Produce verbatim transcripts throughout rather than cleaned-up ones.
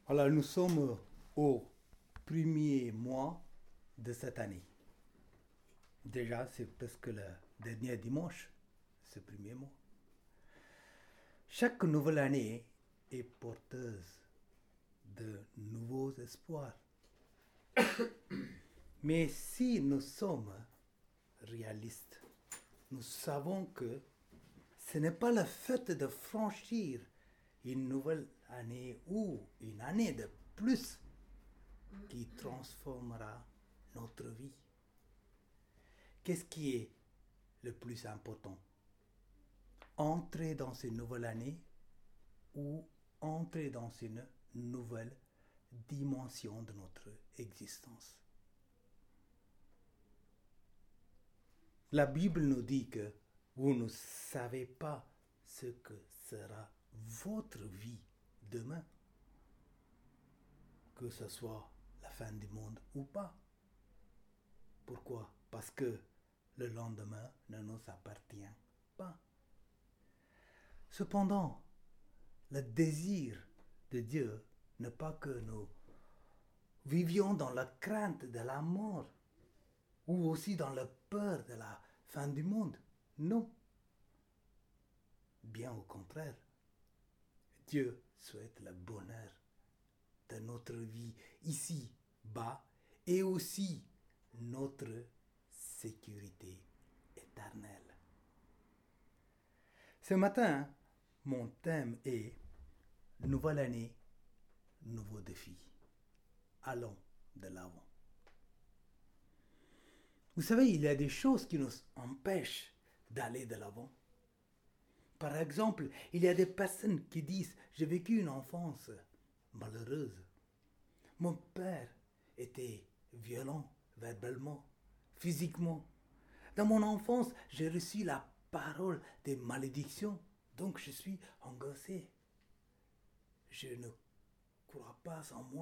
Alors, nous sommes au premier mois de cette année. Déjà, c'est presque le dernier dimanche, ce premier mois. Chaque nouvelle année est porteuse de nouveaux espoirs. Mais si nous sommes réalistes, nous savons que ce n'est pas le fait de franchir une nouvelle année ou une année de plus qui transformera notre vie. Qu'est-ce qui est le plus important? Entrer dans cette nouvelle année ou entrer dans une nouvelle dimension de notre existence? La Bible nous dit que vous ne savez pas ce que sera votre vie demain, que ce soit la fin du monde ou pas. Pourquoi? Parce que le lendemain ne nous appartient pas. Cependant, le désir de Dieu n'est pas que nous vivions dans la crainte de la mort ou aussi dans la peur de la fin du monde. Non. Bien au contraire, Dieu souhaite le bonheur de notre vie ici bas et aussi notre sécurité éternelle. Ce matin, mon thème est Nouvelle année, nouveaux défis. Allons de l'avant. Vous savez, il y a des choses qui nous empêchent d'aller de l'avant. Par exemple, il y a des personnes qui disent « J'ai vécu une enfance malheureuse. Mon père était violent verbalement, physiquement. Dans mon enfance, j'ai reçu la parole des malédictions, donc je suis angoissé. Je ne crois pas en moi. »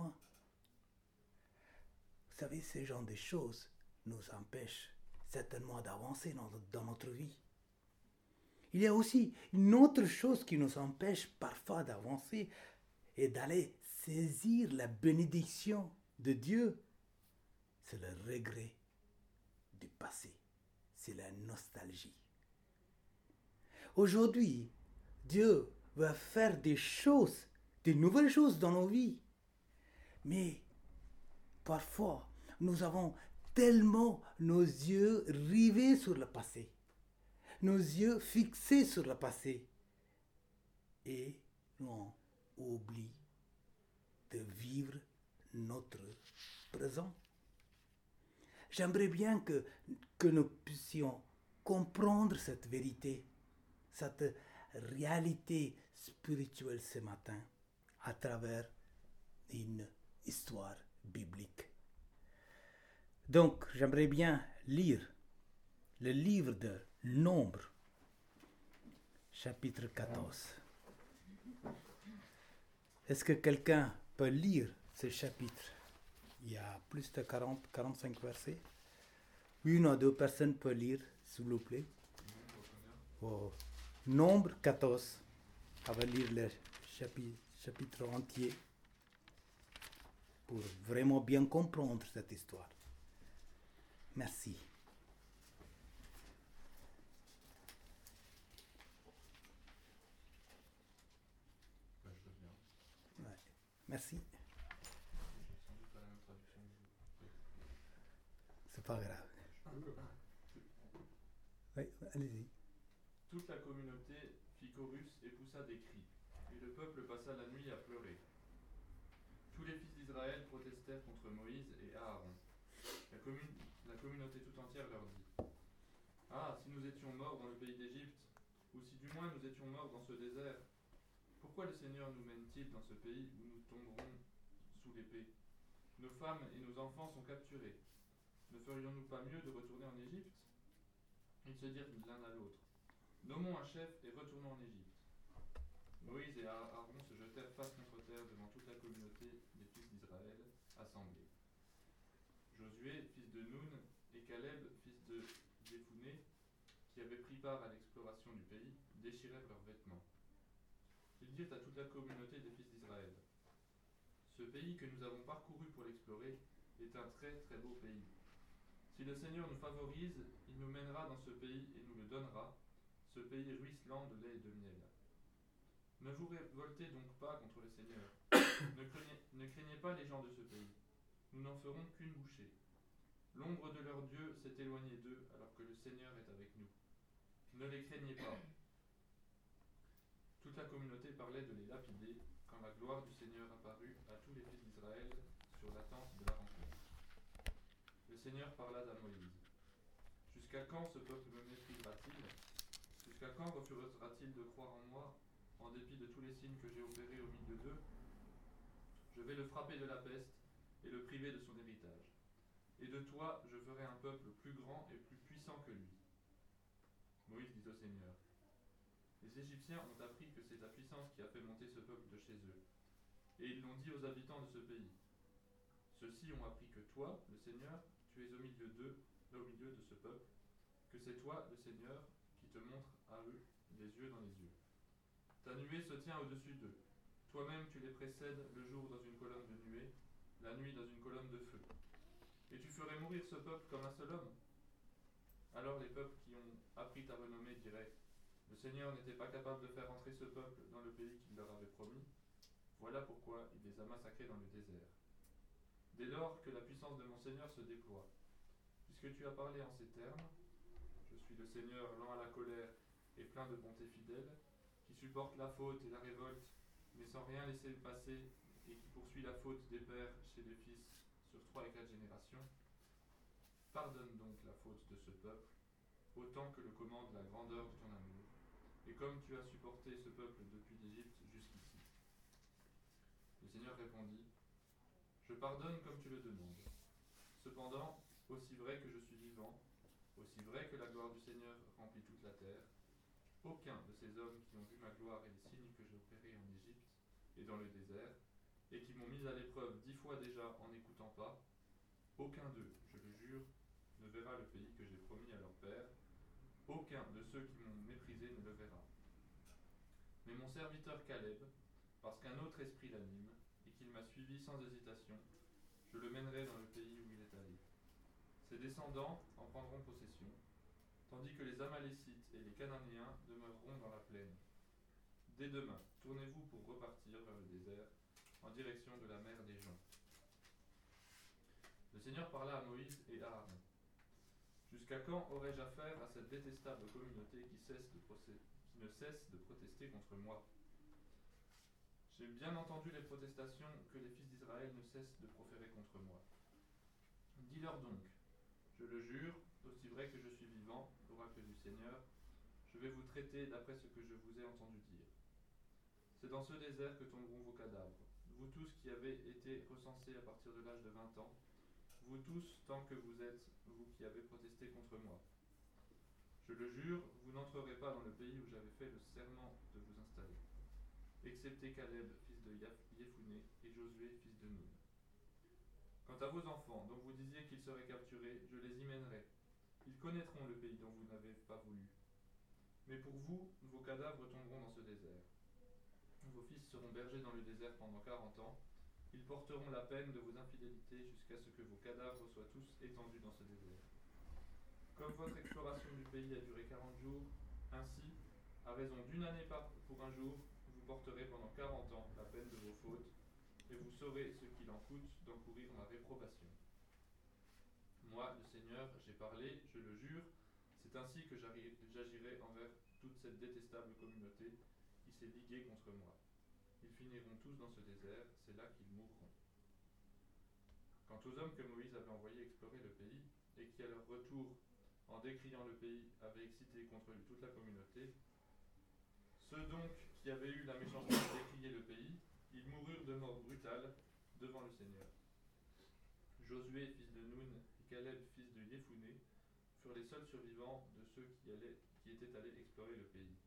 Vous savez, ce genre de choses nous empêchent certainement d'avancer dans, dans notre vie. Il y a aussi une autre chose qui nous empêche parfois d'avancer et d'aller saisir la bénédiction de Dieu. C'est le regret du passé, c'est la nostalgie. Aujourd'hui, Dieu va faire des choses, des nouvelles choses dans nos vies. Mais parfois, nous avons tellement nos yeux rivés sur le passé, nos yeux fixés sur le passé, et on oublie de vivre notre présent. J'aimerais bien que, que nous puissions comprendre cette vérité, cette réalité spirituelle ce matin à travers une histoire biblique. Donc, j'aimerais bien lire le livre de Nombre, chapitre quatorze. Est-ce que quelqu'un peut lire ce chapitre? Il y a plus de quarante à quarante-cinq versets. Une ou deux personnes peuvent lire, s'il vous plaît. Oh. Nombre quatorze. On va lire le chapitre, chapitre entier pour vraiment bien comprendre cette histoire. Merci. Ouais. Merci. C'est pas grave. Oui, allez-y. Toute la communauté fit chorus et poussa des cris, et le peuple passa la nuit à pleurer. Tous les fils d'Israël protestèrent contre Moïse et Aaron. La, commun- la communauté tout entière leur dit : « Ah, si nous étions morts dans le pays d'Égypte, ou si du moins nous étions morts dans ce désert, pourquoi le Seigneur nous mène-t-il dans ce pays où nous tomberons sous l'épée ? Nos femmes et nos enfants sont capturés. Ne ferions-nous pas mieux de retourner en Égypte ? Ils se dirent l'un à l'autre : Nommons un chef et retournons en Égypte. Moïse et Aaron se jetèrent face contre terre devant toute la communauté des fils d'Israël assemblés. Josué, fils de Nun, et Caleb, fils de Jephuné, qui avaient pris part à l'exploration du pays, déchirèrent leurs vêtements. Ils dirent à toute la communauté des fils d'Israël : Ce pays que nous avons parcouru pour l'explorer est un très très beau pays. Si le Seigneur nous favorise, il nous mènera dans ce pays et nous le donnera, ce pays ruisselant de lait et de miel. Ne vous révoltez donc pas contre le Seigneur. Ne craignez, ne craignez pas les gens de ce pays. Nous n'en ferons qu'une bouchée. L'ombre de leur Dieu s'est éloignée d'eux alors que le Seigneur est avec nous. Ne les craignez pas. Toute la communauté parlait de les lapider quand la gloire du Seigneur apparut à tous les fils d'Israël sur la tente de la rencontre. Le Seigneur parla à Moïse. Jusqu'à quand ce peuple me méprisera-t-il? Jusqu'à quand refusera-t-il de croire en moi, en dépit de tous les signes que j'ai opérés au milieu d'eux? Je vais le frapper de la peste et le priver de son héritage. Et de toi, je ferai un peuple plus grand et plus puissant que lui. Moïse dit au Seigneur, les Égyptiens ont appris que c'est ta puissance qui a fait monter ce peuple de chez eux. Et ils l'ont dit aux habitants de ce pays. Ceux-ci ont appris que toi, le Seigneur, tu es au milieu d'eux, là au milieu de ce peuple, que c'est toi, le Seigneur, qui te montre à eux les yeux dans les yeux. Ta nuée se tient au-dessus d'eux. Toi-même tu les précèdes le jour dans une colonne de nuée, la nuit dans une colonne de feu. Et tu ferais mourir ce peuple comme un seul homme. Alors les peuples qui ont appris ta renommée diraient, le Seigneur n'était pas capable de faire entrer ce peuple dans le pays qu'il leur avait promis. Voilà pourquoi il les a massacrés dans le désert. Dès lors que la puissance de mon Seigneur se déploie, puisque tu as parlé en ces termes, je suis le Seigneur lent à la colère et plein de bonté fidèle, qui supporte la faute et la révolte, mais sans rien laisser passer, et qui poursuit la faute des pères chez les fils sur trois et quatre générations. Pardonne donc la faute de ce peuple, autant que le commande la grandeur de ton amour, et comme tu as supporté ce peuple depuis l'Égypte jusqu'ici. Le Seigneur répondit, je pardonne comme tu le demandes. Cependant, aussi vrai que je suis vivant, aussi vrai que la gloire du Seigneur remplit toute la terre, aucun de ces hommes qui ont vu ma gloire et les signes que j'ai opérés en Égypte et dans le désert, et qui m'ont mis à l'épreuve dix fois déjà en n'écoutant pas, aucun d'eux, je le jure, ne verra le pays que j'ai promis à leur père, aucun de ceux qui m'ont méprisé ne le verra. Mais mon serviteur Caleb, parce qu'un autre esprit l'anime, et qu'il m'a suivi sans hésitation, je le mènerai dans le pays où il est allé. Ses descendants en prendront possession, tandis que les Amalécites et les Cananéens demeureront dans la plaine. Dès demain, tournez-vous pour repartir vers le désert, en direction de la mer des gens. Le Seigneur parla à Moïse et à Aaron. Jusqu'à quand aurais-je affaire à cette détestable communauté qui, cesse de procé- qui ne cesse de protester contre moi? J'ai bien entendu les protestations que les fils d'Israël ne cessent de proférer contre moi. Dis-leur donc, je le jure, aussi vrai que je suis vivant, oracle du Seigneur, je vais vous traiter d'après ce que je vous ai entendu dire. C'est dans ce désert que tomberont vos cadavres, vous tous qui avez été recensés à partir de l'âge de vingt ans, vous tous tant que vous êtes, vous qui avez protesté contre moi. Je le jure, vous n'entrerez pas dans le pays où j'avais fait le serment de vous installer, excepté Caleb, fils de Yéphuné, et Josué, fils de Nun. Quant à vos enfants, dont vous disiez qu'ils seraient capturés, je les y mènerai. Ils connaîtront le pays dont vous n'avez pas voulu. Mais pour vous, vos cadavres tomberont dans ce désert. Vos fils seront bergers dans le désert pendant quarante ans. Ils porteront la peine de vos infidélités jusqu'à ce que vos cadavres soient tous étendus dans ce désert. Comme votre exploration du pays a duré quarante jours, ainsi, à raison d'une année par pour un jour, vous porterez pendant quarante ans la peine de vos fautes, et vous saurez ce qu'il en coûte d'encourir ma réprobation. Moi, le Seigneur, j'ai parlé, je le jure, c'est ainsi que j'agirai envers toute cette détestable communauté qui s'est liguée contre moi. Ils finiront tous dans ce désert, c'est là qu'ils mourront. Quant aux hommes que Moïse avait envoyés explorer le pays, et qui à leur retour, en décriant le pays, avaient excité contre lui toute la communauté, ceux donc qui avaient eu la méchanceté de décrier le pays, ils moururent de mort brutale devant le Seigneur. Josué, fils de Nun, et Caleb, fils de Yéphuné, furent les seuls survivants de ceux qui, allaient, qui étaient allés explorer le pays.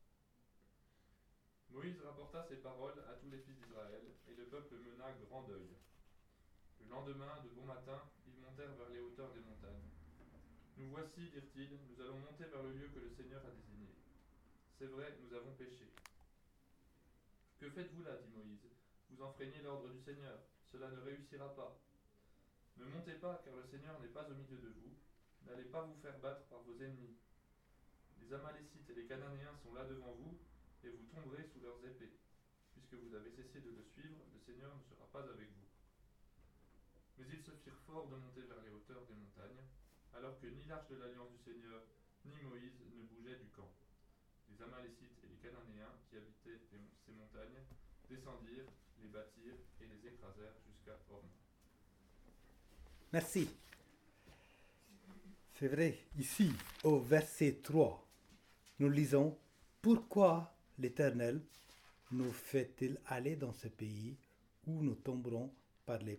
Moïse rapporta ces paroles à tous les fils d'Israël, et le peuple mena grand deuil. Le lendemain, de bon matin, ils montèrent vers les hauteurs des montagnes. Nous voici, dirent-ils, nous allons monter vers le lieu que le Seigneur a désigné. C'est vrai, nous avons péché. Que faites-vous là, dit Moïse? vous enfreignez l'ordre du Seigneur. Cela ne réussira pas. Ne montez pas, car le Seigneur n'est pas au milieu de vous. N'allez pas vous faire battre par vos ennemis. Les Amalécites et les Cananéens sont là devant vous, et vous tomberez sous leurs épées. Puisque vous avez cessé de le suivre, le Seigneur ne sera pas avec vous. Mais ils se firent fort de monter vers les hauteurs des montagnes, alors que ni l'arche de l'alliance du Seigneur, ni Moïse ne bougeaient du camp. Les Amalécites et les Cananéens qui habitaient ces montagnes descendirent, les battirent et les écrasèrent jusqu'à Horma. Merci. C'est vrai, ici, au verset trois, nous lisons « Pourquoi l'Éternel nous fait-il aller dans ce pays où nous tomberons par l'épée ?»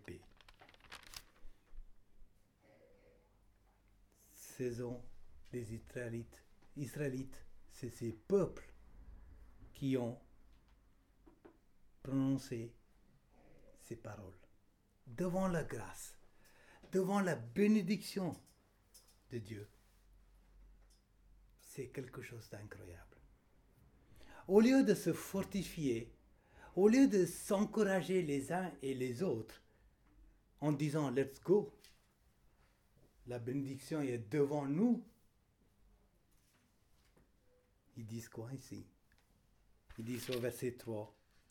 Ce sont les Israélites. Israélites, c'est ces peuples qui ont prononcé ces paroles devant la grâce, devant la bénédiction de Dieu. C'est quelque chose d'incroyable. Au lieu de se fortifier, au lieu de s'encourager les uns et les autres en disant « let's go », la bénédiction est devant nous. Ils disent quoi ici? Ils disent au verset trois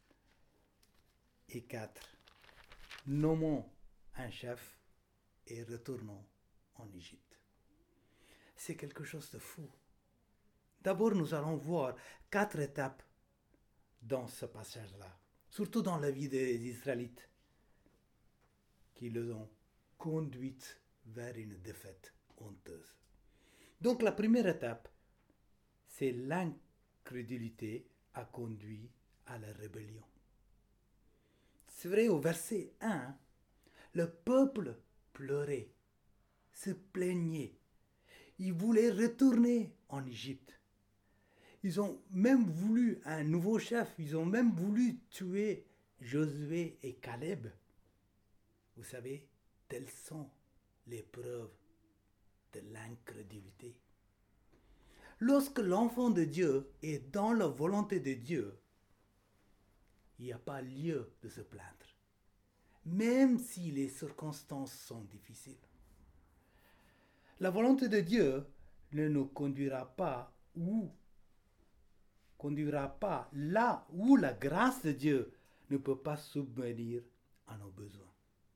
et quatre. Nommons un chef et retournons en Égypte. C'est quelque chose de fou. D'abord, nous allons voir quatre étapes dans ce passage-là, surtout dans la vie des Israélites, qui les ont conduites vers une défaite honteuse. Donc la première étape, c'est l'incrédulité a conduit à la rébellion. C'est vrai, au verset un, le peuple pleurait, se plaignait. Ils voulaient retourner en Égypte. Ils ont même voulu un nouveau chef, ils ont même voulu tuer Josué et Caleb. Vous savez, telles sont les preuves de l'incrédulité. Lorsque l'enfant de Dieu est dans la volonté de Dieu, il n'y a pas lieu de se plaindre, même si les circonstances sont difficiles. La volonté de Dieu ne nous conduira pas où conduira pas là où la grâce de Dieu ne peut pas subvenir à nos besoins.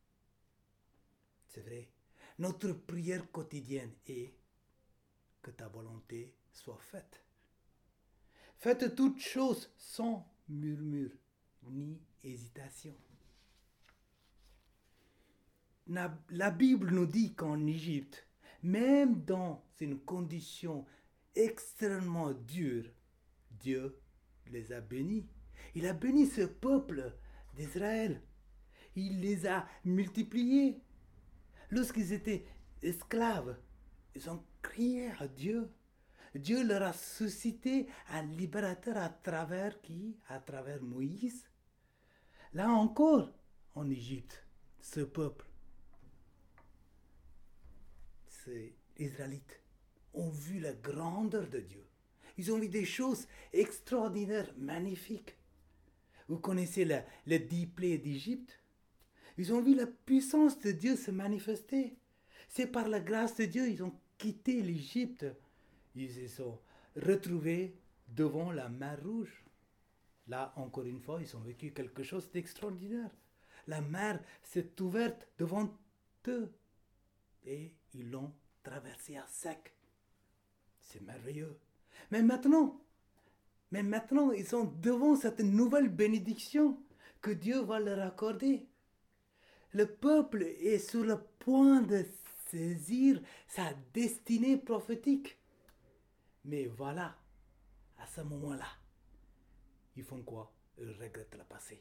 C'est vrai. Notre prière quotidienne est que ta volonté soit faite. Faites toutes choses sans murmure ni hésitation. La Bible nous dit qu'en Égypte, même dans une condition extrêmement dure, Dieu les a bénis. Il a béni ce peuple d'Israël. Il les a multipliés. Lorsqu'ils étaient esclaves, ils ont crié à Dieu. Dieu leur a suscité un libérateur à travers qui? À travers Moïse. Là encore, en Égypte, ce peuple, ces Israélites, ont vu la grandeur de Dieu. Ils ont vu des choses extraordinaires, magnifiques. Vous connaissez la, les dix plaies d'Égypte? Ils ont vu la puissance de Dieu se manifester. C'est par la grâce de Dieu ils ont quitté l'Égypte. Ils se sont retrouvés devant la mer Rouge. Là, encore une fois, ils ont vécu quelque chose d'extraordinaire. La mer s'est ouverte devant eux et ils l'ont traversée à sec. C'est merveilleux. Mais maintenant, mais maintenant, ils sont devant cette nouvelle bénédiction que Dieu va leur accorder. Le peuple est sur le point de saisir sa destinée prophétique. Mais voilà, à ce moment-là, ils font quoi? Ils regrettent le passé.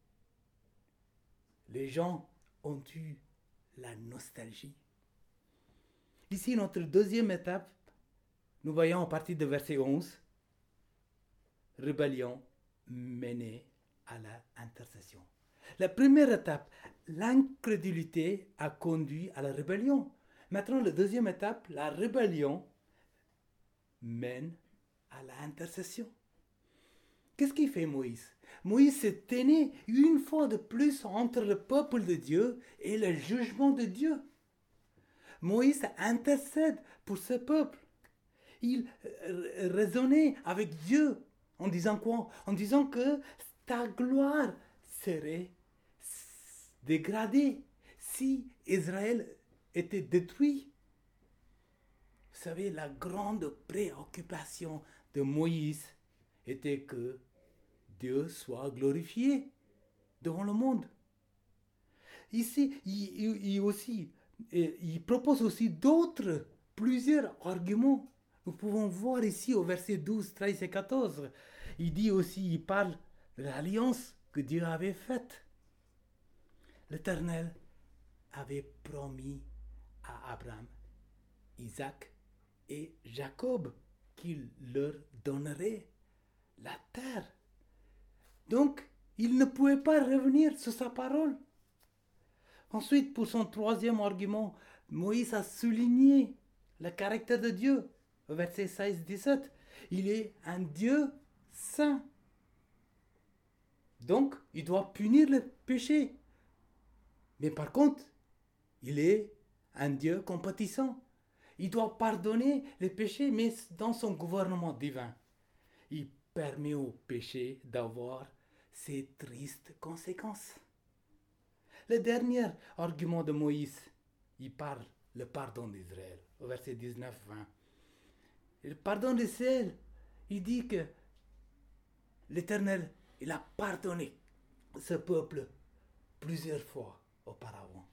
Les gens ont eu la nostalgie. Ici, notre deuxième étape, nous voyons à partir de verset onze, rébellion menée à l'intercession. La première étape, l'incrédulité a conduit à la rébellion. Maintenant, la deuxième étape, la rébellion mène à l'intercession. Qu'est-ce qu'il fait Moïse? Moïse se tenait une fois de plus entre le peuple de Dieu et le jugement de Dieu. Moïse intercède pour ce peuple. Il raisonnait avec Dieu en disant quoi? En disant que ta gloire serait dégradée si Israël était détruit. Vous savez, la grande préoccupation de Moïse était que Dieu soit glorifié devant le monde. Ici, il, il, il aussi, il propose aussi d'autres, plusieurs arguments. Nous pouvons voir ici au verset douze, treize et quatorze. Il dit aussi, il parle de l'alliance que Dieu avait faite. L'Éternel avait promis à Abraham, Isaac et Jacob qu'il leur donnerait la terre. Donc, il ne pouvait pas revenir sur sa parole. Ensuite, pour son troisième argument, Moïse a souligné le caractère de Dieu. Au verset seize dix-sept, il est un Dieu saint. Donc, il doit punir le péché. Mais par contre, il est un Dieu compatissant. Il doit pardonner les péchés, mais dans son gouvernement divin. Il permet au péché d'avoir ses tristes conséquences. Le dernier argument de Moïse, il parle le pardon d'Israël, au verset dix-neuf vingt. Le pardon d'Israël, il dit que l'Éternel, il a pardonné ce peuple plusieurs fois auparavant.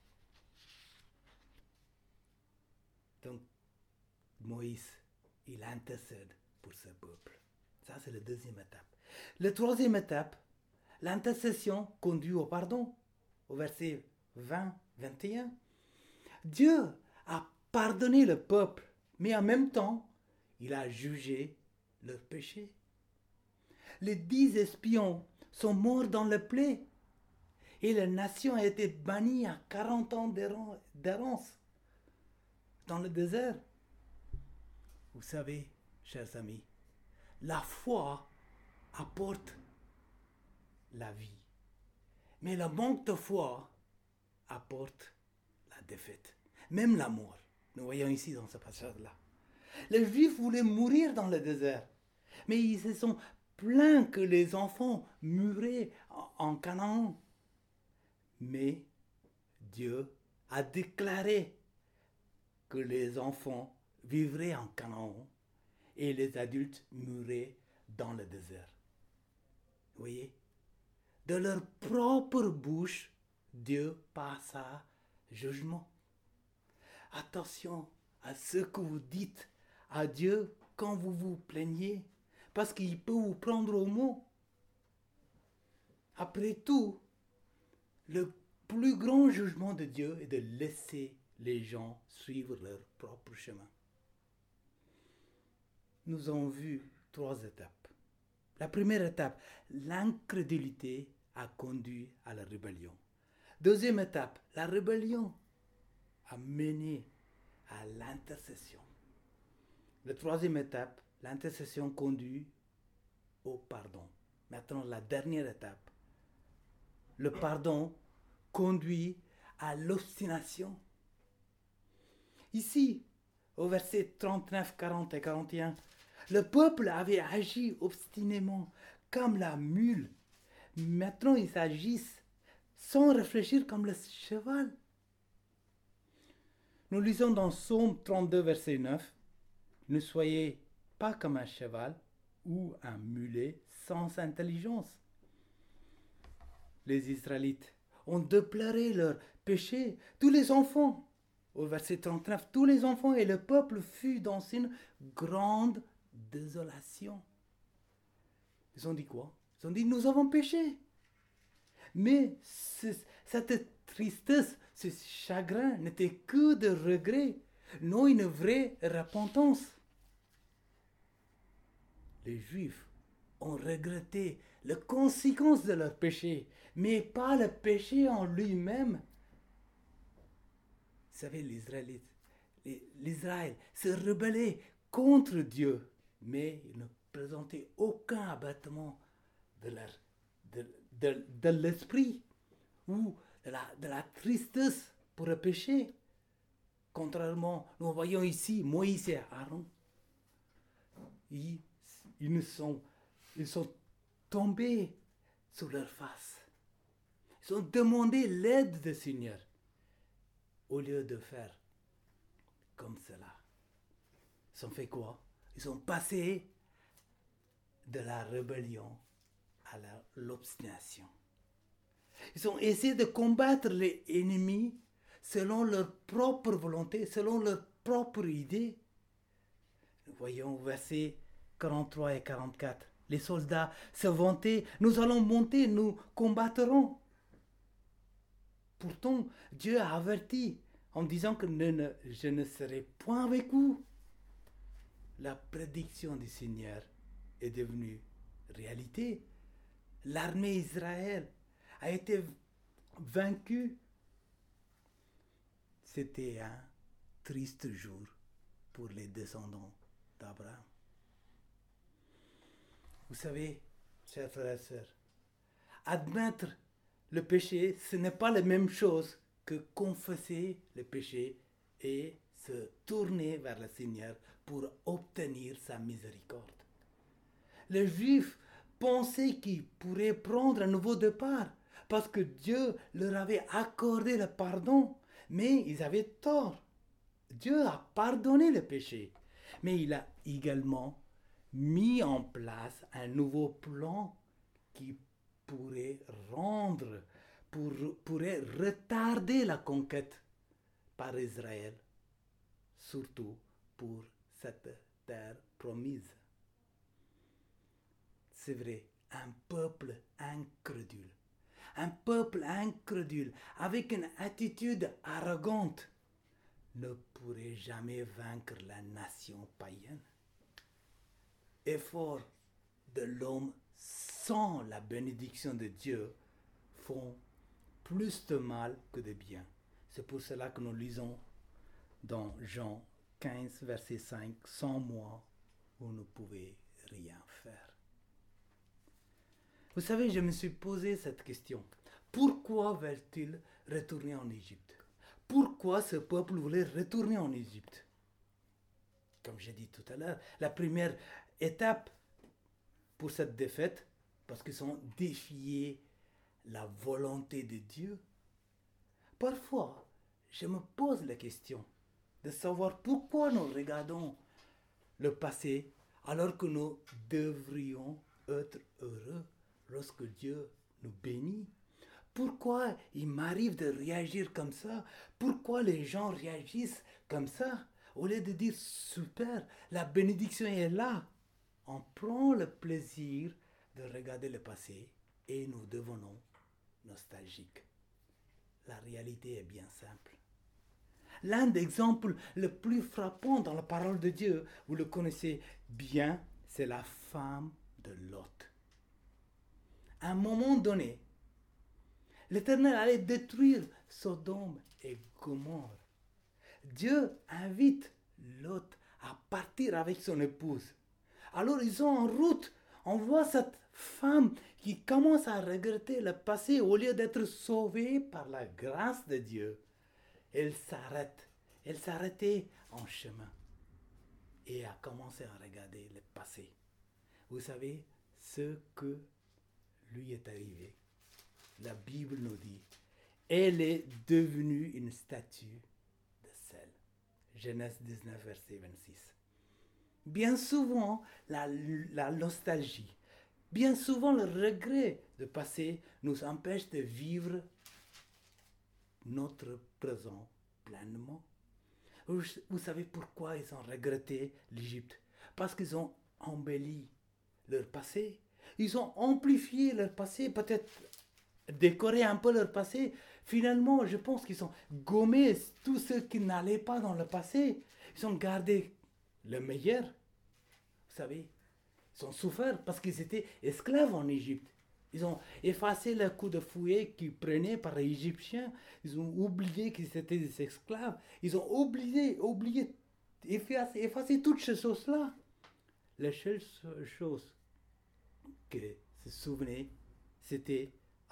Donc, Moïse, il intercède pour ce peuple. Ça, c'est la deuxième étape. La troisième étape, l'intercession conduit au pardon. Au verset vingt vingt et un. Dieu a pardonné le peuple, mais en même temps, il a jugé leur péché. Les dix espions sont morts dans le plaie et la nation a été bannie à quarante ans d'errance dans le désert. Vous savez, chers amis, la foi apporte la vie. Mais le manque de foi apporte la défaite, même la mort. Nous voyons ici dans ce passage-là. Les Juifs voulaient mourir dans le désert, mais ils se sont plaints que les enfants mouraient en Canaan. Mais Dieu a déclaré que les enfants vivraient en Canaan et les adultes mourraient dans le désert. Vous voyez? De leur propre bouche, Dieu passe à jugement. Attention à ce que vous dites à Dieu quand vous vous plaignez, parce qu'il peut vous prendre au mot. Après tout, le plus grand jugement de Dieu est de laisser les gens suivre leur propre chemin. Nous avons vu trois étapes. La première étape, l'incrédulité a conduit à la rébellion. Deuxième étape, la rébellion a mené à l'intercession. La troisième étape, l'intercession conduit au pardon. Maintenant, la dernière étape, le pardon conduit à l'obstination. Ici, au verset trente-neuf, quarante et quarante et un, le peuple avait agi obstinément comme la mule. Maintenant, ils agissent sans réfléchir comme le cheval. Nous lisons dans Psaume trente-deux, verset neuf. Ne soyez pas comme un cheval ou un mulet sans intelligence. Les Israélites ont déploré leur péché. Tous les enfants, au verset trente-neuf, tous les enfants et le peuple fut dans une grande désolation. Ils ont dit quoi? Ils ont dit, nous avons péché. Mais ce, cette tristesse, ce chagrin n'était que de regret, non une vraie repentance. Les Juifs ont regretté les conséquences de leur péché, mais pas le péché en lui-même. Vous savez, l'Israélite, l'Israël se rebellait contre Dieu, mais il ne présentait aucun abattement de leur, de, de, de l'esprit ou de la, de la tristesse pour le péché. Contrairement, nous voyons ici Moïse et Aaron. Ils, ils, sont, ils sont tombés sur leur face. Ils ont demandé l'aide du Seigneur au lieu de faire comme cela. Ils ont fait quoi? Ils ont passé de la rébellion à la, l'obstination. Ils ont essayé de combattre les ennemis selon leur propre volonté, selon leur propre idée. Nous voyons versets quarante-trois et quarante-quatre. Les soldats se vantaient, nous allons monter, nous combattrons. Pourtant, Dieu a averti en disant que ne, ne, je ne serai point avec vous. La prédiction du Seigneur est devenue réalité. L'armée d'Israël a été vaincue. C'était un triste jour pour les descendants d'Abraham. Vous savez, chers frères et sœurs, admettre le péché, ce n'est pas la même chose que confesser le péché et se tourner vers le Seigneur pour obtenir sa miséricorde. Les Juifs pensaient qu'ils pourraient prendre un nouveau départ parce que Dieu leur avait accordé le pardon, mais ils avaient tort. Dieu a pardonné le péché, mais il a également mis en place un nouveau plan qui pourrait rendre, pour, pourrait retarder la conquête par Israël, surtout pour cette terre promise. C'est vrai, un peuple incrédule, un peuple incrédule avec une attitude arrogante ne pourrait jamais vaincre la nation païenne. Efforts de l'homme sans la bénédiction de Dieu font plus de mal que de bien. C'est pour cela que nous lisons dans Jean quinze, verset cinq, « Sans moi, vous ne pouvez rien faire. » Vous savez, je me suis posé cette question. Pourquoi veulent-ils retourner en Égypte? Pourquoi ce peuple voulait retourner en Égypte? Comme j'ai dit tout à l'heure, la première étape pour cette défaite, parce qu'ils ont défié la volonté de Dieu. Parfois, je me pose la question de savoir pourquoi nous regardons le passé alors que nous devrions être heureux lorsque Dieu nous bénit. Pourquoi il m'arrive de réagir comme ça? Pourquoi les gens réagissent comme ça? Au lieu de dire super, la bénédiction est là. On prend le plaisir de regarder le passé et nous devenons nostalgiques. La réalité est bien simple. L'un des exemples les plus frappants dans la parole de Dieu, vous le connaissez bien, c'est la femme de Lot. À un moment donné, l'Éternel allait détruire Sodome et Gomorrhe. Dieu invite Lot à partir avec son épouse. Alors ils sont en route. On voit cette femme qui commence à regretter le passé au lieu d'être sauvée par la grâce de Dieu. Elle s'arrête. Elle s'arrêtait en chemin et a commencé à regarder le passé. Vous savez ce que lui est arrivé. La Bible nous dit, elle est devenue une statue de sel. Genèse dix-neuf, verset vingt-six. Bien souvent, la, la nostalgie, bien souvent le regret de passé nous empêche de vivre notre présent pleinement. Vous, vous savez pourquoi ils ont regretté l'Égypte? Parce qu'ils ont embelli leur passé. Ils ont amplifié leur passé, peut-être décoré un peu leur passé. Finalement, je pense qu'ils ont gommé tout ce qui n'allait pas dans le passé. Ils ont gardé le meilleur. Vous savez, ils ont souffert parce qu'ils étaient esclaves en Égypte. Ils ont effacé le coup de fouet qu'ils prenaient par les Égyptiens. Ils ont oublié qu'ils étaient des esclaves. Ils ont oublié, oublié, effacé, effacé toutes ces choses-là. La seule chose que se souvenaient, c'était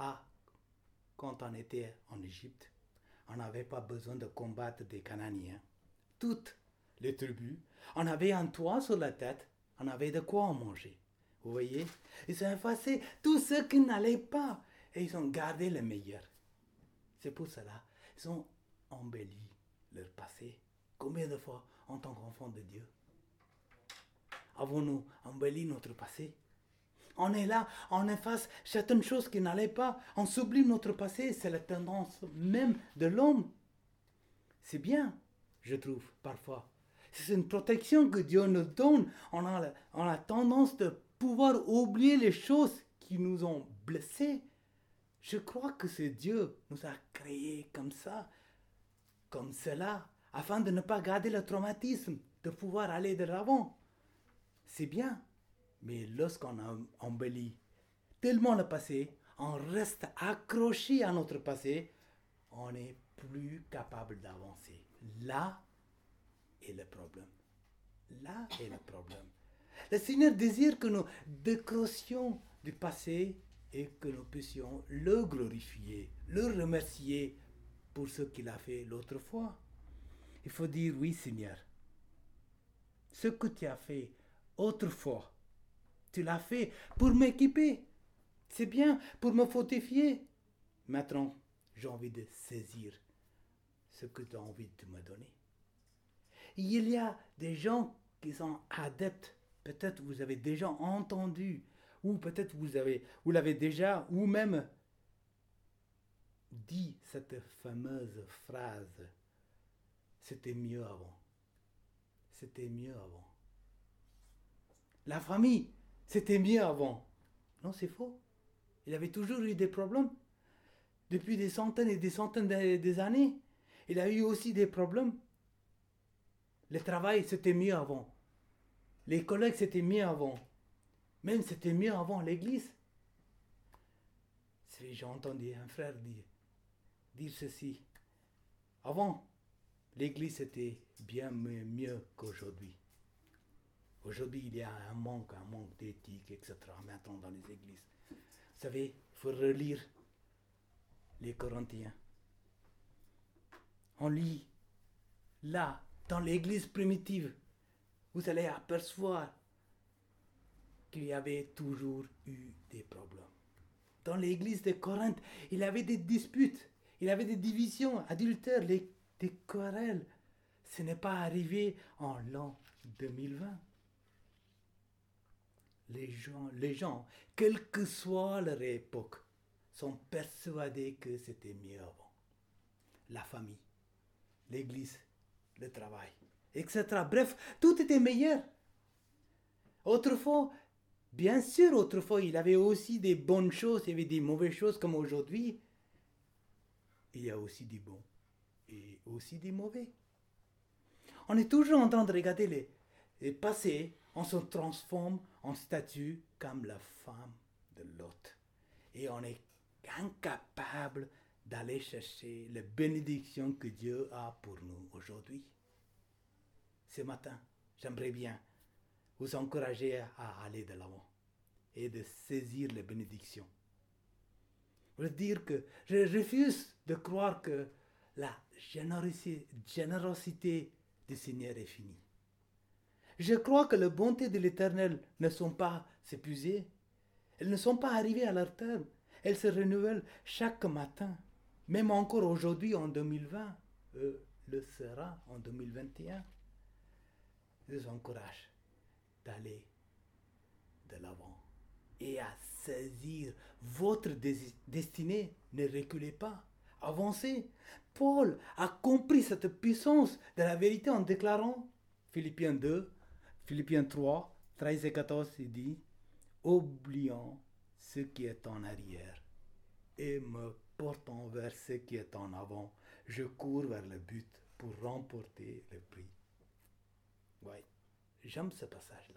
Ah, quand on était en Égypte, on n'avait pas besoin de combattre des Cananéens. Toutes les tribus, on avait un toit sur la tête, on avait de quoi en manger. Vous voyez, ils ont effacé tout ce qui n'allait pas et ils ont gardé le meilleur. C'est pour cela qu'ils ont embelli leur passé. Combien de fois, en tant qu'enfant de Dieu, avons-nous embelli notre passé? On est là, on efface certaines choses qui n'allaient pas, on sublime notre passé, c'est la tendance même de l'homme. C'est bien, je trouve, parfois. C'est une protection que Dieu nous donne. On a, la, on a tendance de pouvoir oublier les choses qui nous ont blessés. Je crois que c'est Dieu qui nous a créés comme ça, comme cela, afin de ne pas garder le traumatisme, de pouvoir aller de l'avant. C'est bien, mais lorsqu'on a embelli tellement le passé, on reste accroché à notre passé, on n'est plus capable d'avancer. Là est le problème. Là est le problème. Le Seigneur désire que nous décrochions du passé et que nous puissions le glorifier, le remercier pour ce qu'il a fait l'autre fois. Il faut dire oui, Seigneur. Ce que tu as fait autrefois, tu l'as fait pour m'équiper. C'est bien, pour me fortifier. Maintenant, j'ai envie de saisir ce que tu as envie de me donner. Il y a des gens qui sont adeptes. Peut-être vous avez déjà entendu, ou peut-être vous avez, vous l'avez déjà, ou même dit cette fameuse phrase. C'était mieux avant. C'était mieux avant. La famille, c'était mieux avant. Non, c'est faux. Il avait toujours eu des problèmes. Depuis des centaines et des centaines des années. Il a eu aussi des problèmes. Le travail, c'était mieux avant. Les collègues, c'était mieux avant. Même c'était mieux avant l'église. J'ai entendu un frère dire, dire ceci. Avant, l'église était bien mieux, mieux qu'aujourd'hui. Aujourd'hui, il y a un manque, un manque d'éthique, et cetera maintenant dans les églises. Vous savez, il faut relire les Corinthiens. On lit là, dans l'église primitive, vous allez apercevoir qu'il y avait toujours eu des problèmes. Dans l'église de Corinthe, il y avait des disputes, il y avait des divisions, adultères, les, des querelles. Ce n'est pas arrivé en l'an deux mille vingt. Les gens, les gens, quelle que soit leur époque, sont persuadés que c'était mieux avant. La famille, l'église, le travail, et cetera. Bref, tout était meilleur. Autrefois, bien sûr, autrefois, il y avait aussi des bonnes choses, il y avait des mauvaises choses comme aujourd'hui. Il y a aussi des bons et aussi des mauvais. On est toujours en train de regarder les, les passés, on se transforme en statue comme la femme de Lot. Et on est incapable d'aller chercher les bénédictions que Dieu a pour nous aujourd'hui. Ce matin, j'aimerais bien vous encourager à aller de l'avant et de saisir les bénédictions. Je veux dire que je refuse de croire que la générosité, générosité du Seigneur est finie. Je crois que les bontés de l'Éternel ne sont pas épuisées. Elles ne sont pas arrivées à leur terme. Elles se renouvellent chaque matin. Même encore aujourd'hui en deux mille vingt, euh, le sera en deux mille vingt et un. Je vous encourage d'aller de l'avant et à saisir votre dés- destinée. Ne reculez pas, avancez. Paul a compris cette puissance de la vérité en déclarant, Philippiens deux, Philippiens trois, treize et quatorze, il dit, oubliant ce qui est en arrière et me portant vers ce qui est en avant, je cours vers le but pour remporter le prix. Oui, j'aime ce passage-là.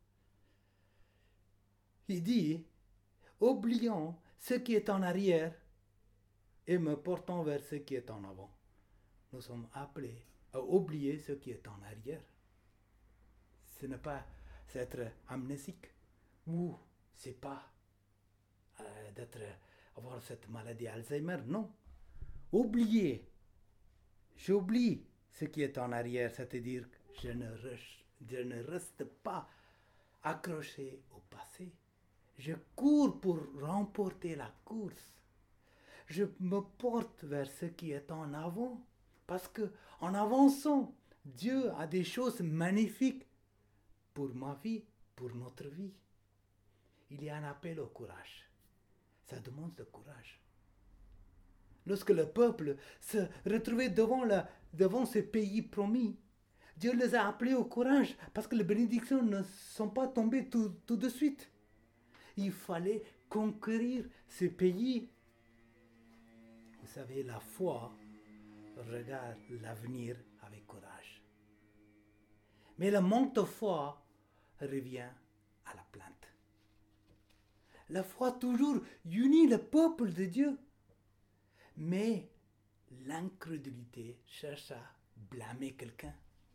Il dit, oubliant ce qui est en arrière et me portant vers ce qui est en avant. Nous sommes appelés à oublier ce qui est en arrière. Ce n'est pas être amnésique ou c'est pas euh, d'être avoir cette maladie Alzheimer. Non. Oubliez. J'oublie ce qui est en arrière, c'est-à-dire que je ne, reste, je ne reste pas accroché au passé. Je cours pour remporter la course. Je me porte vers ce qui est en avant, parce que en avançant, Dieu a des choses magnifiques pour ma vie, pour notre vie. Il y a un appel au courage. Ça demande le courage. Lorsque le peuple se retrouvait devant, la, devant ce pays promis, Dieu les a appelés au courage parce que les bénédictions ne sont pas tombées tout, tout de suite. Il fallait conquérir ce pays. Vous savez, la foi regarde l'avenir avec courage. Mais le manque de foi revient à la plainte. La foi toujours unit le peuple de Dieu. Mais l'incrédulité cherche à blâmer quelqu'un.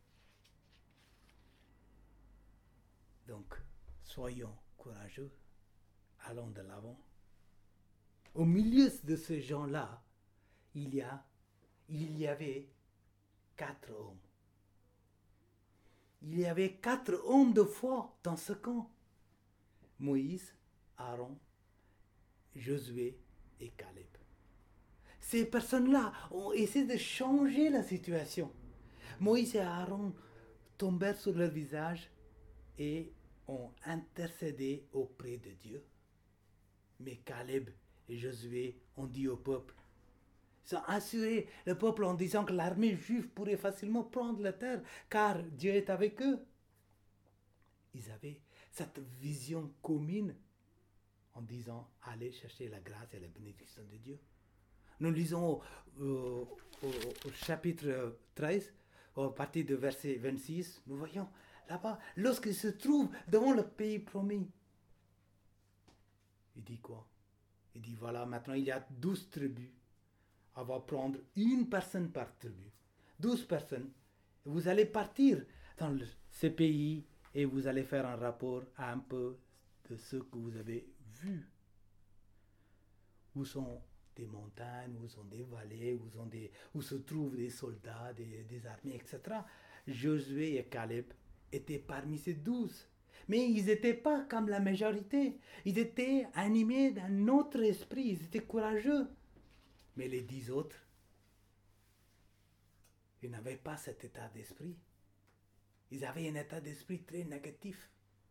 Donc, soyons courageux, allons de l'avant. Au milieu de ces gens-là, il y a, il y avait quatre hommes. Il y avait quatre hommes de foi dans ce camp. Moïse, Aaron, Josué et Caleb. Ces personnes-là ont essayé de changer la situation. Moïse et Aaron tombèrent sur leur visage et ont intercédé auprès de Dieu. Mais Caleb et Josué ont dit au peuple, ils ont assuré le peuple en disant que l'armée juive pourrait facilement prendre la terre, car Dieu est avec eux. Ils avaient cette vision commune en disant, allez chercher la grâce et la bénédiction de Dieu. Nous lisons euh, au, au chapitre treize, à partir du verset vingt-six, nous voyons là-bas, lorsqu'il se trouve devant le pays promis, il dit quoi? Il dit, voilà, maintenant il y a douze tribus. On va prendre une personne par tribu. Douze personnes. Vous allez partir dans le, ce pays et vous allez faire un rapport à un peu de ce que vous avez vu. Où sont des montagnes, où sont des vallées, où, sont des, où se trouvent des soldats, des, des armées, et cetera. Josué et Caleb étaient parmi ces douze. Mais ils n'étaient pas comme la majorité. Ils étaient animés d'un autre esprit. Ils étaient courageux. Mais les dix autres, ils n'avaient pas cet état d'esprit. Ils avaient un état d'esprit très négatif.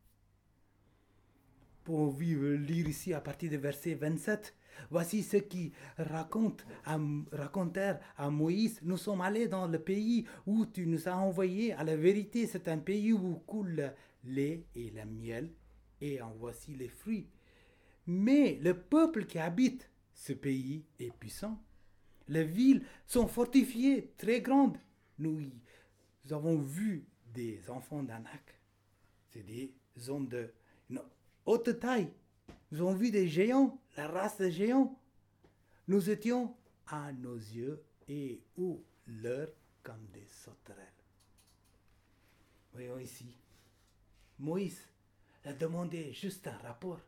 Pour lire ici à partir du verset vingt-sept, voici ce qu'ils racontent à, racontèrent à Moïse. Nous sommes allés dans le pays où tu nous as envoyés. À la vérité, c'est un pays où coule le lait et le miel, et en voici les fruits. Mais le peuple qui habite ce pays est puissant. Les villes sont fortifiées, très grandes. Nous, nous avons vu des enfants d'Anak. C'est des hommes de une haute taille. Nous avons vu des géants, la race des géants. Nous étions à nos yeux et ou leur comme des sauterelles. Voyons ici. Moïse a demandé juste un rapport.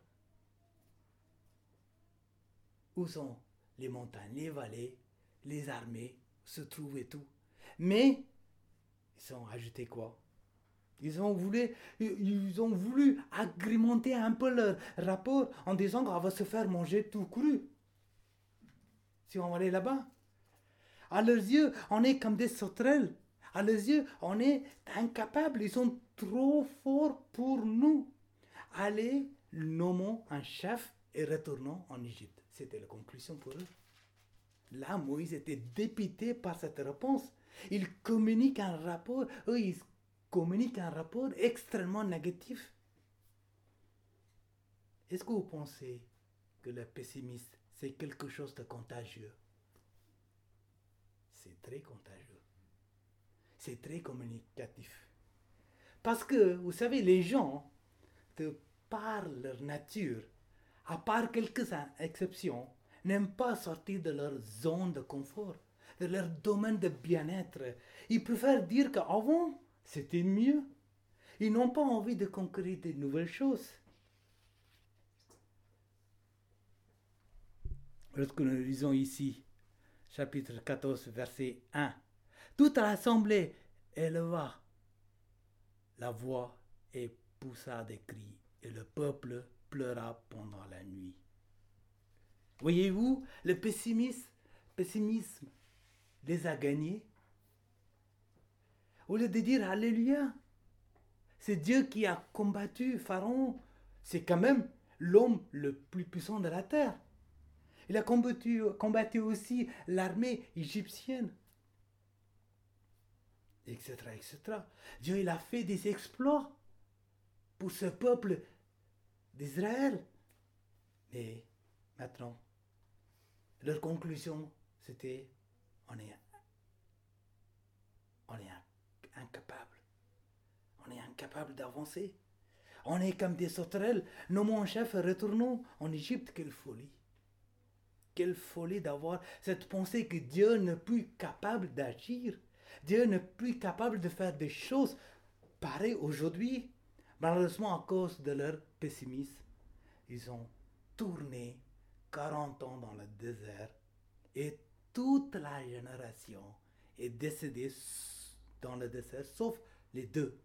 Où sont les montagnes, les vallées, les armées, se trouvent et tout. Mais, ils ont ajouté quoi? Ils ont voulu, ils ont voulu agrémenter un peu leur rapport en disant qu'on va se faire manger tout cru. Si on va aller là-bas. À leurs yeux, on est comme des sauterelles. À leurs yeux, on est incapables. Ils sont trop forts pour nous. Allez, nommons un chef et retournons en Égypte. C'était la conclusion pour eux. Là, Moïse était dépité par cette réponse. Il communique un rapport, eux, ils communiquent un rapport extrêmement négatif. Est-ce que vous pensez que le pessimisme, c'est quelque chose de contagieux? C'est très contagieux. C'est très communicatif. Parce que, vous savez, les gens, de par leur nature, à part quelques exceptions, n'aiment pas sortir de leur zone de confort, de leur domaine de bien-être. Ils préfèrent dire qu'avant, c'était mieux. Ils n'ont pas envie de conquérir de nouvelles choses. Lorsque nous lisons ici, chapitre quatorze, verset un, toute l'assemblée éleva la voix et poussa des cris, et le peuple pleura pendant la nuit. Voyez-vous, le pessimisme, pessimisme les a gagnés. Au lieu de dire Alléluia, c'est Dieu qui a combattu Pharaon. C'est quand même l'homme le plus puissant de la terre. Il a combattu, combattu aussi l'armée égyptienne, et cetera, et cetera. Dieu, il a fait des exploits pour ce peuple d'Israël. Mais maintenant, leur conclusion, c'était on est, on est incapable. On est incapable d'avancer. On est comme des sauterelles. Nos mon chef, retournons en Égypte. Quelle folie. Quelle folie d'avoir cette pensée que Dieu n'est plus capable d'agir. Dieu n'est plus capable de faire des choses pareilles aujourd'hui. Malheureusement, à cause de leur pessimisme, ils ont tourné quarante ans dans le désert et toute la génération est décédée dans le désert, sauf les deux.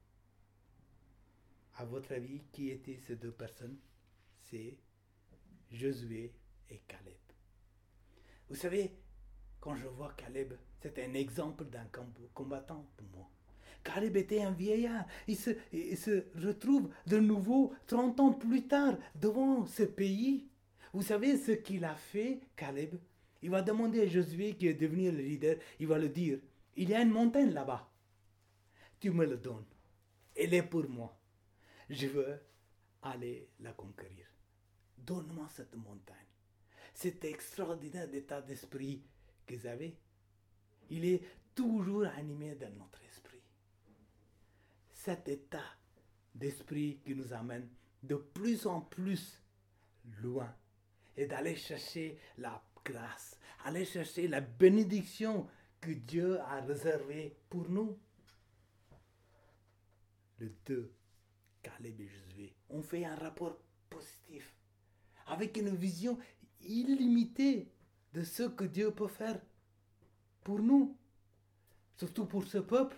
À votre avis, qui étaient ces deux personnes? C'est Josué et Caleb. Vous savez, quand je vois Caleb, c'est un exemple d'un combattant pour moi. Caleb était un vieillard. Il se, il se retrouve de nouveau trente ans plus tard devant ce pays. Vous savez ce qu'il a fait, Caleb? Il va demander à Josué qui est devenu le leader, il va le dire, il y a une montagne là-bas. Tu me le donnes. Elle est pour moi. Je veux aller la conquérir. Donne-moi cette montagne. Cet extraordinaire état d'esprit que vous avez, il est toujours animé dans notre esprit. Cet état d'esprit qui nous amène de plus en plus loin et d'aller chercher la grâce, aller chercher la bénédiction que Dieu a réservée pour nous. Les deux, Caleb et Josué, ont fait un rapport positif avec une vision illimitée de ce que Dieu peut faire pour nous, surtout pour ce peuple.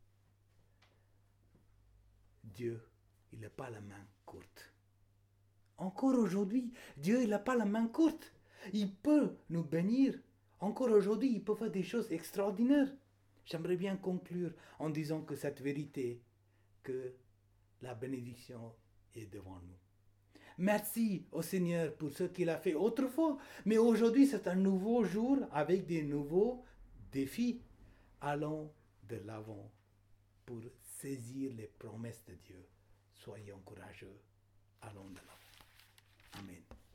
Dieu, il n'a pas la main courte. Encore aujourd'hui, Dieu, il n'a pas la main courte. Il peut nous bénir. Encore aujourd'hui, il peut faire des choses extraordinaires. J'aimerais bien conclure en disant que cette vérité, que la bénédiction est devant nous. Merci au Seigneur pour ce qu'il a fait autrefois, mais aujourd'hui c'est un nouveau jour avec des nouveaux défis. Allons de l'avant pour saisir les promesses de Dieu. Soyons courageux. Allons de l'avant. Amen.